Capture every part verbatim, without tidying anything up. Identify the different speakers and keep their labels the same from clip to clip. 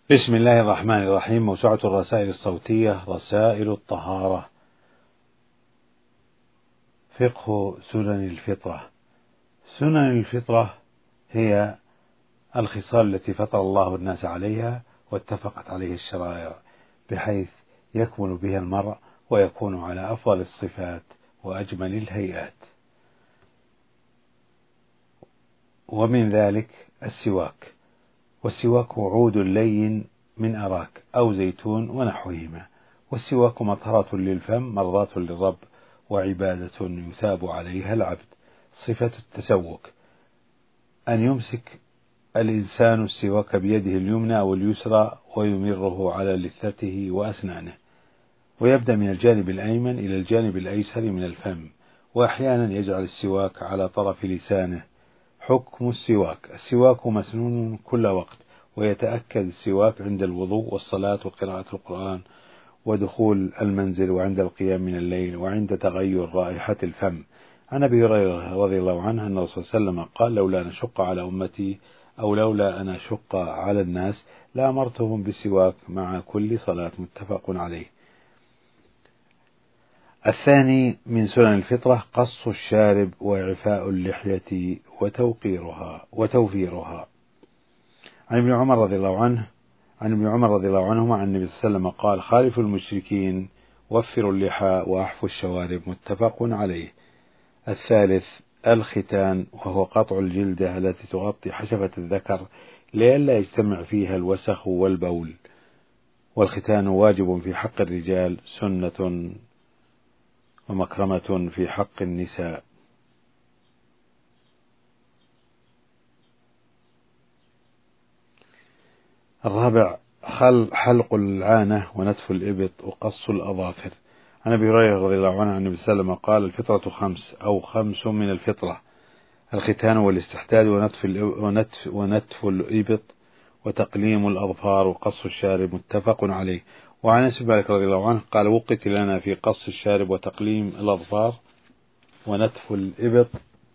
Speaker 1: بسم الله الرحمن الرحيم. موسوعة الرسائل الصوتية رسائل الطهارة. فقه سنن الفطرة. سنن الفطرة هي الخصال التي فطر الله الناس عليها واتفقت عليه الشرائع، بحيث يكمل بها المرء ويكون على أفضل الصفات وأجمل الهيئات. ومن ذلك السواك، والسواك عود لين من أراك أو زيتون ونحوهما، والسواك مطهرة للفم مرضاة للرب وعبادة يثاب عليها العبد. صفة التسوك أن يمسك الإنسان السواك بيده اليمنى أو اليسرى ويمره على لثته وأسنانه، ويبدأ من الجانب الأيمن إلى الجانب الأيسر من الفم، وأحيانا يجعل السواك على طرف لسانه. حكم السواك: السواك مسنون كل وقت، ويتأكد السواك عند الوضوء والصلاة وقراءة القرآن ودخول المنزل وعند القيام من الليل وعند تغير رائحة الفم. عن أبي هريرة رضي الله عنه أن الرسول صلى الله عليه وسلم قال: لولا أن أشق على أمتي أو لولا أن أشق على الناس لأمرتهم بالسواك مع كل صلاة. متفق عليه. الثاني من سنن الفطرة قص الشارب وإعفاء اللحية وتوقيرها وتوفيرها. عن ابن عمر رضي الله عنه عن ابن عمر رضي الله عنهما عن النبي صلى الله عليه وسلم قال: خالفوا المشركين وفروا اللحى وأحفوا الشوارب. متفق عليه. الثالث الختان، وهو قطع الجلدة التي تغطي حشفة الذكر لئلا يجتمع فيها الوسخ والبول، والختان واجب في حق الرجال، سنة ومكرمة في حق النساء. الرابع حلق العانة ونتف الإبط وقص الأظافر. عن أبي هريرة رضي الله عنه عن النبي صلى الله عليه وسلم قال: الفطرة خمس أو خمس من الفطرة: الختان والاستحداد ونتف ونتف ونتف الإبط وتقليم الأظفار وقص الشارب. متفق عليه. وعن أنس بن مالك رضي الله عنه قال: وقت لنا في قص الشارب وتقليم الأظفار ونتف الإبط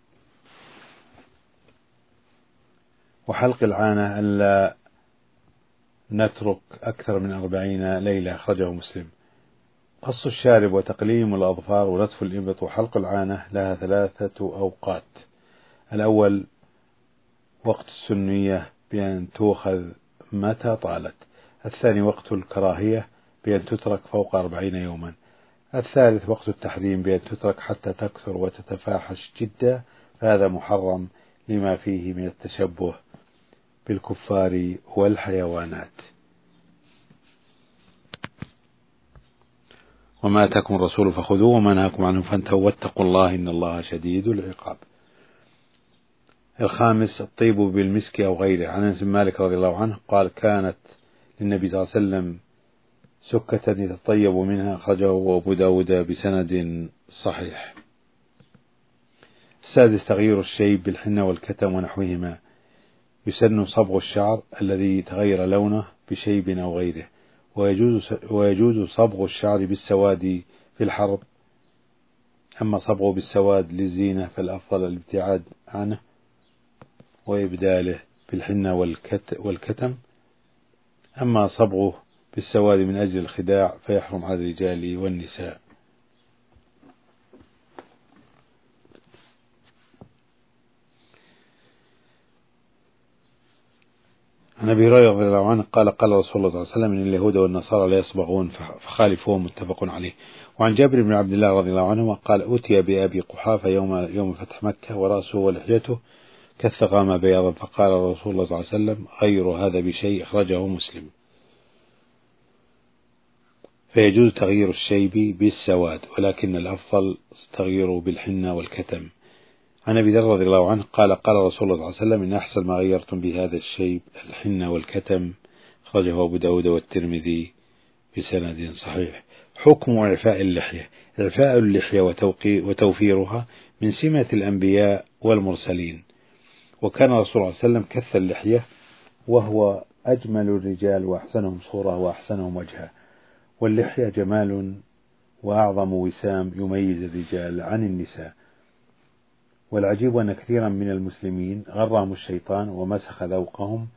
Speaker 1: وحلق العانة ألا نترك أكثر من أربعين ليلة. أخرجه مسلم. قص الشارب وتقليم الأظفار ونتف الإبط وحلق العانة لها ثلاثة أوقات: الأول وقت السنية بأن تؤخذ متى طالت، الثاني وقت الكراهية بأن تترك فوق أربعين يوما، الثالث وقت التحريم بأن تترك حتى تكثر وتتفاحش جدا، فهذا محرم لما فيه من التشبه بالكفار والحيوانات. وما أتاكم الرسول فخذوه وما نهاكم عنه فانتهوا واتقوا الله إن الله شديد العقاب. الخامس الطيب بالمسك أو غيره. عن أنس بن مالك رضي الله عنه قال: كانت للنبي صلى الله عليه وسلم سكة يتطيب منها. أخرجه أبو داود بسند صحيح. السادس تغيير الشيب بالحنة والكتم ونحوهما. يسن صبغ الشعر الذي تغير لونه بشيب أو غيره، ويجوز, ويجوز صبغ الشعر بالسواد في الحرب، أما صبغه بالسواد للزينة فالأفضل الابتعاد عنه وإبداله بالحنة والكتم، أما صبغه بالسواد من أجل الخداع فيحرم على الرجال والنساء. عن أبي هريرة رضي الله عنه قال: قال رسول الله صلى الله عليه وسلم: إن اليهود والنصارى لا يصبغون فخالفوهم. متفق عليه. وعن جابر بن عبد الله رضي الله عنهما قال: أتي بأبي قحافة يوم يوم فتح مكة ورأسه ولحيته كالثغامة بياضا، فقال رسول الله صلى الله عليه وسلم: غير هذا بشيء. أخرجه مسلم. فيجوز تغيير الشيب بالسواد، ولكن الأفضل تغييره بالحنة والكتم. عن أبي ذر رضي الله عنه قال: قال رسول الله صلى الله عليه وسلم: إن أحسن ما غيرتم بهذا الشيب الحنة والكتم. أخرجه أبو داود والترمذي بسند صحيح. حكم إعفاء اللحية. إعفاء اللحية وتوفيرها من سمة الأنبياء والمرسلين، وكان رسول الله صلى الله عليه وسلم كث اللحية، وهو أجمل الرجال وأحسنهم صورة وأحسنهم وجها، واللحية جمال وأعظم وسام يميز الرجال عن النساء. والعجيب أن كثيرا من المسلمين غرهم الشيطان ومسخ ذوقهم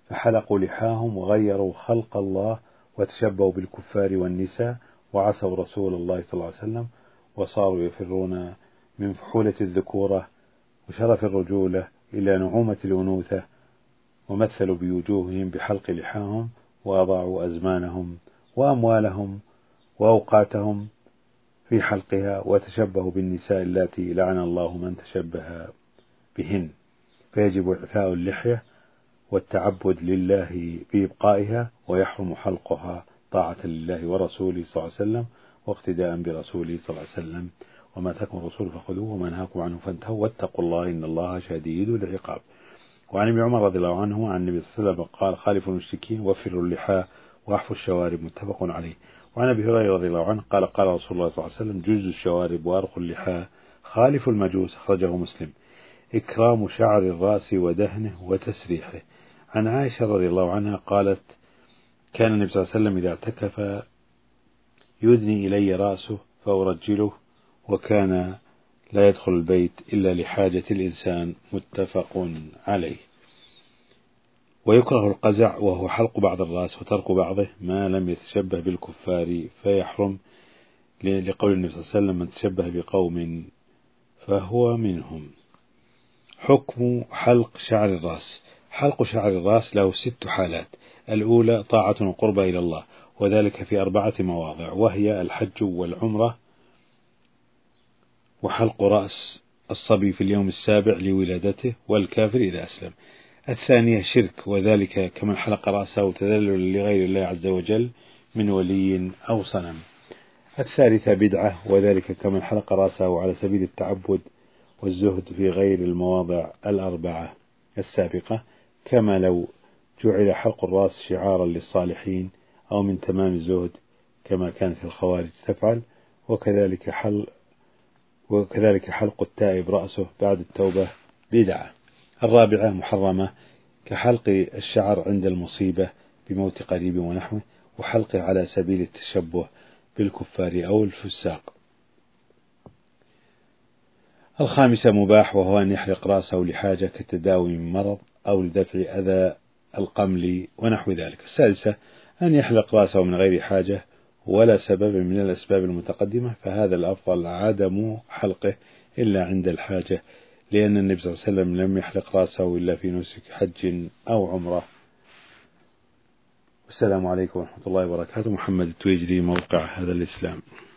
Speaker 1: فحلقوا لحاهم وغيروا خلق الله وتشبهوا بالكفار والنساء وعصوا رسول الله صلى الله عليه وسلم وصاروا يفرون من فحولة الذكورة وشرف الرجولة إلى نعومة الأنوثة، ومثلوا بوجوههم بحلق لحاهم وأضاعوا أزمانهم وأموالهم وأوقاتهم في حلقها، وتشبهوا بالنساء اللاتي لعن الله من تشبه بهن. فيجب إعفاء اللحية والتعبد لله بإبقائها، ويحرم حلقها طاعة لله ورسوله صلى الله عليه وسلم واقتداء برسوله صلى الله عليه وسلم. وما تكن الرسول فخذوه وما نهاكم عنه فانتهوا واتقوا الله إن الله شديد العقاب. وعن ابن عمر رضي الله عنه عن النبي صلى الله عليه وسلم قال: خالفوا المشركين وفروا اللحى واحفوا الشوارب، متفق عليه. وعن ابي هريره رضي الله عنه قال: قال رسول الله صلى الله عليه وسلم: جزوا الشوارب وارخوا اللحى خالفوا المجوس، أخرجه مسلم. إكرام شعر الرأس ودهنه وتسريحه. عن عائشة رضي الله عنها قالت: كان النبي صلى الله عليه وسلم إذا اعتكف يدني إلي رأسه فأرجله، وكان لا يدخل البيت إلا لحاجة الإنسان، متفق عليه. ويكره القزع وهو حلق بعض الرأس وترك بعضه ما لم يتشبه بالكفار فيحرم، لقول النبي صلى الله عليه وسلم: من تشبه بقوم فهو منهم. حكم حلق شعر الرأس. حلق شعر الرأس له ست حالات: الأولى طاعة وقربة إلى الله، وذلك في أربعة مواضع، وهي الحج والعمرة، وحلق رأس الصبي في اليوم السابع لولادته، والكافر إذا أسلم. الثانية شرك، وذلك كمن حلق رأسه تذللا لغير الله عز وجل من ولي أو صنم. الثالثة بدعة، وذلك كمن حلق رأسه على سبيل التعبد والزهد في غير المواضع الأربعة السابقة، كما لو جعل حلق الرأس شعارا للصالحين أو من تمام الزهد كما كانت الخوارج تفعل. وكذلك حل وكذلك حلق التائب رأسه بعد التوبة بدعة. الرابعة محرمة، كحلق الشعر عند المصيبة بموت قريب ونحوه، وحلقه على سبيل التشبه بالكفار أو الفساق. الخامسة مباح، وهو أن يحلق رأسه لحاجة كالتداوي من مرض أو لدفع أذى القمل ونحو ذلك. السادسة أن يحلق رأسه من غير حاجة ولا سبب من الأسباب المتقدمة، فهذا الأفضل عدم حلقه إلا عند الحاجة، لأن النبي صلى الله عليه وسلم لم يحلق رأسه إلا في نسك حج أو عمرة. والسلام عليكم ورحمة الله وبركاته. محمد التويجري، موقع هذا الإسلام.